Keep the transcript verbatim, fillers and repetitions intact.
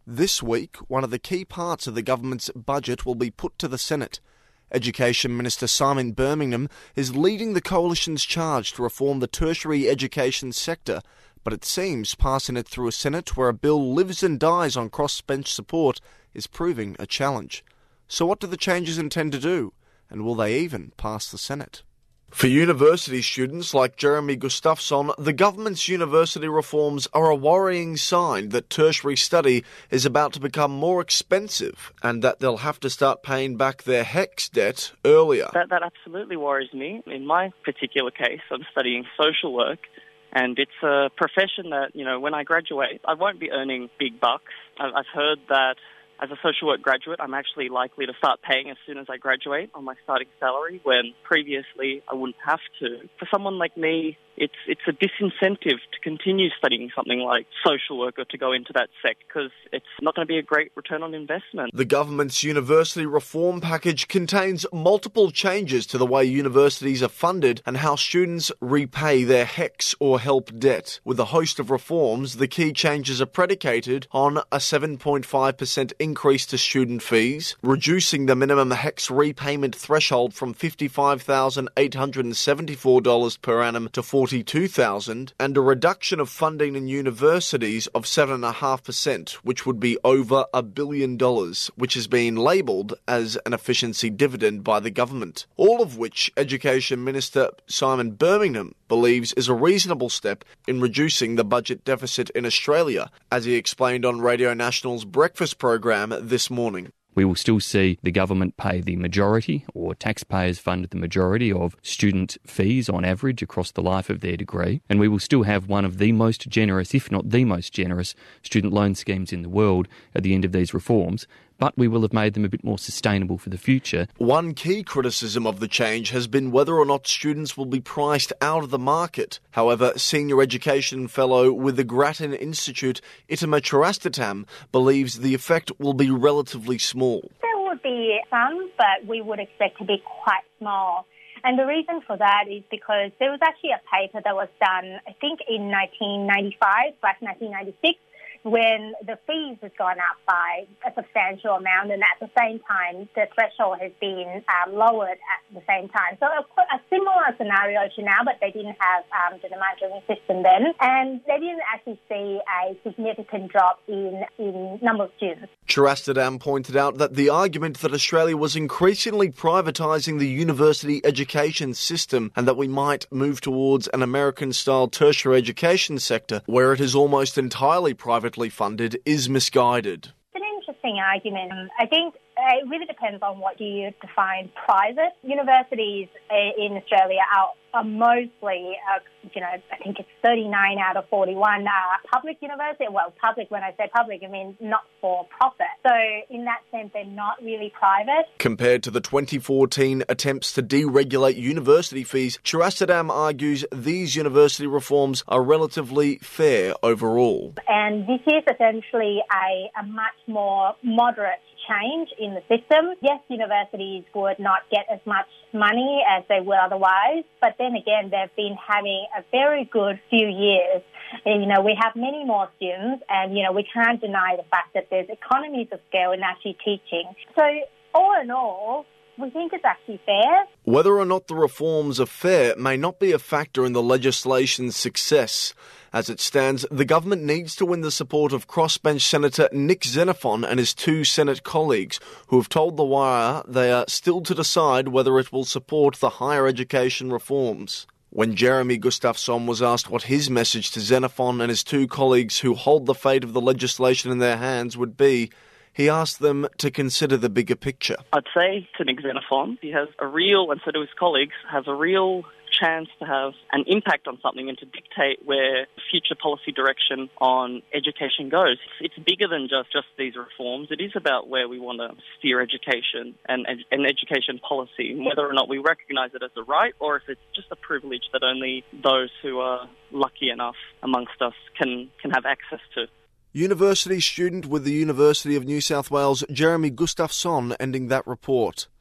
This week, one of the key parts of the government's budget will be put to the Senate. Education Minister Simon Birmingham is leading the coalition's charge to reform the tertiary education sector, but it seems passing it through a Senate where a bill lives and dies on crossbench support is proving a challenge. So what do the changes intend to do, and will they even pass the Senate? For university students like Jeremy Gustafsson, the government's university reforms are a worrying sign that tertiary study is about to become more expensive and that they'll have to start paying back their HECS debt earlier. That, that absolutely worries me. In my particular case, I'm studying social work, and it's a profession that, you know, when I graduate, I won't be earning big bucks. I've heard that as a social work graduate, I'm actually likely to start paying as soon as I graduate on my starting salary, when previously I wouldn't have to. For someone like me, it's it's a disincentive to continue studying something like social work or to go into that sect, because it's not going to be a great return on investment. The government's university reform package contains multiple changes to the way universities are funded and how students repay their HECS or HELP debt. With a host of reforms, the key changes are predicated on a seven point five percent increase to student fees, reducing the minimum HECS repayment threshold from fifty-five thousand eight hundred seventy-four dollars per annum to forty-two thousand dollars, and a reduction of funding in universities of seven point five percent, which would be over a billion dollars, which is being labelled as an efficiency dividend by the government. All of which Education Minister Simon Birmingham believes is a reasonable step in reducing the budget deficit in Australia, as he explained on Radio National's breakfast program this morning. We will still see the government pay the majority, or taxpayers fund the majority of student fees on average across the life of their degree, and we will still have one of the most generous, if not the most generous, student loan schemes in the world at the end of these reforms, but we will have made them a bit more sustainable for the future. One key criticism of the change has been whether or not students will be priced out of the market. However, Senior Education Fellow with the Grattan Institute, Ittama Cherastatam, believes the effect will be relatively small. There would be some, but we would expect to be quite small. And the reason for that is because there was actually a paper that was done, I think, in nineteen ninety-five, slash nineteen ninety-six, when the fees has gone up by a substantial amount, and at the same time, the threshold has been um, lowered at the same time. So a, a similar scenario to now, but they didn't have um, the demand drilling system then, and they didn't actually see a significant drop in, in number of students. Cherastatam pointed out that the argument that Australia was increasingly privatising the university education system and that we might move towards an American-style tertiary education sector where it is almost entirely privately funded is misguided. It's an interesting argument. I think it really depends on what you define private. Universities in Australia are, are mostly, uh, you know, I think it's thirty-nine out of forty-one are public universities. Well, public, when I say public, I mean not for profit. So in that sense, they're not really private. Compared to the twenty fourteen attempts to deregulate university fees, Cherastatam argues these university reforms are relatively fair overall. And this is essentially a, a much more moderate change in the system. Yes, universities would not get as much money as they would otherwise, but then again, they've been having a very good few years. And, you know, we have many more students, and, you know, we can't deny the fact that there's economies of scale in actually teaching. So, all in all, we think it's actually fair. Whether or not the reforms are fair may not be a factor in the legislation's success. As it stands, the government needs to win the support of crossbench Senator Nick Xenophon and his two Senate colleagues, who have told The Wire they are still to decide whether it will support the higher education reforms. When Jeremy Gustafsson was asked what his message to Xenophon and his two colleagues who hold the fate of the legislation in their hands would be, he asked them to consider the bigger picture. I'd say to Nick Xenophon, he has a real, and so do his colleagues, has a real chance to have an impact on something and to dictate where future policy direction on education goes. It's bigger than just, just these reforms. It is about where we want to steer education and, and education policy, and whether or not we recognise it as a right or if it's just a privilege that only those who are lucky enough amongst us can, can have access to. University student with the University of New South Wales, Jeremy Gustafsson, ending that report.